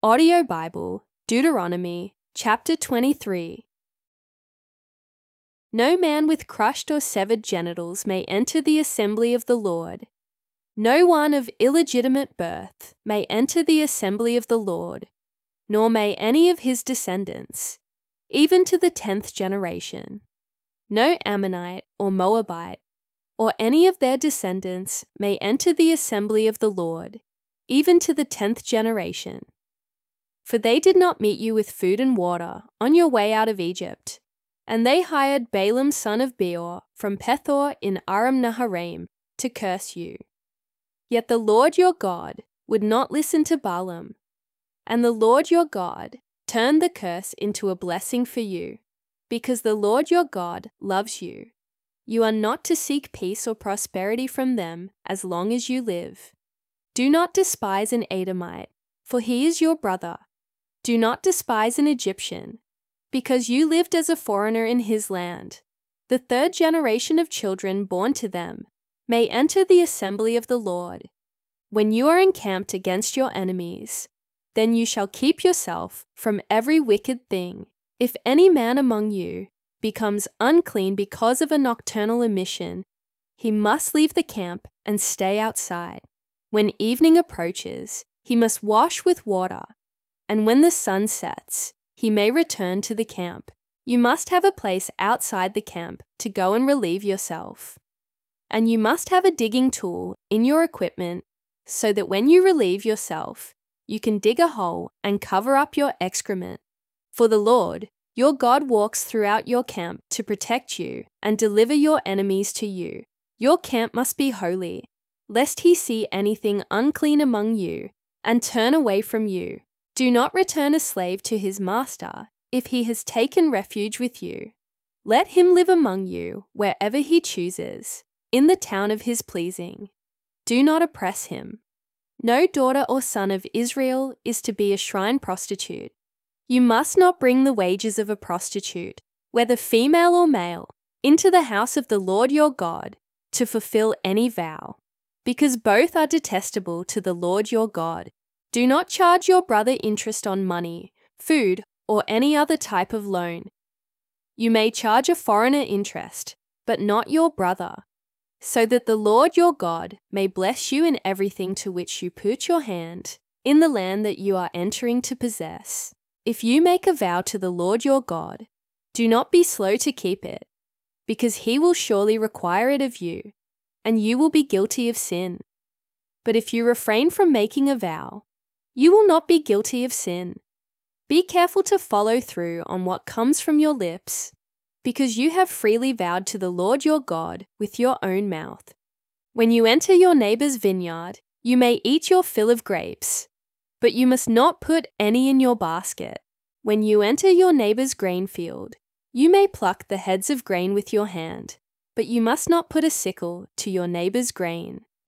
Audio Bible, Deuteronomy, chapter 23. No man with crushed or severed genitals may enter the assembly of the Lord. No one of illegitimate birth may enter the assembly of the Lord, nor may any of his descendants, even to the 10th generation. No Ammonite or Moabite, or any of their descendants may enter the assembly of the Lord, even to the 10th generation. For they did not meet you with food and water on your way out of Egypt, and they hired Balaam son of Beor from Pethor in Aram-naharaim to curse you. Yet the Lord your God would not listen to Balaam, and the Lord your God turned the curse into a blessing for you, because the Lord your God loves you. You are not to seek peace or prosperity from them as long as you live. Do not despise an Edomite, for he is your brother. Do not despise an Egyptian, because you lived as a foreigner in his land. The 3rd generation of children born to them may enter the assembly of the Lord. When you are encamped against your enemies, then you shall keep yourself from every wicked thing. If any man among you becomes unclean because of a nocturnal emission, he must leave the camp and stay outside. When evening approaches, he must wash with water, and when the sun sets, he may return to the camp. You must have a place outside the camp to go and relieve yourself. And you must have a digging tool in your equipment so that when you relieve yourself, you can dig a hole and cover up your excrement. For the Lord, your God, walks throughout your camp to protect you and deliver your enemies to you. Your camp must be holy, lest he see anything unclean among you and turn away from you. Do not return a slave to his master if he has taken refuge with you. Let him live among you wherever he chooses, in the town of his pleasing. Do not oppress him. No daughter or son of Israel is to be a shrine prostitute. You must not bring the wages of a prostitute, whether female or male, into the house of the Lord your God to fulfill any vow, because both are detestable to the Lord your God. Do not charge your brother interest on money, food, or any other type of loan. You may charge a foreigner interest, but not your brother, so that the Lord your God may bless you in everything to which you put your hand, in the land that you are entering to possess. If you make a vow to the Lord your God, do not be slow to keep it, because he will surely require it of you, and you will be guilty of sin. But if you refrain from making a vow, you will not be guilty of sin. Be careful to follow through on what comes from your lips, because you have freely vowed to the Lord your God with your own mouth. When you enter your neighbor's vineyard, you may eat your fill of grapes, but you must not put any in your basket. When you enter your neighbor's grain field, you may pluck the heads of grain with your hand, but you must not put a sickle to your neighbor's grain.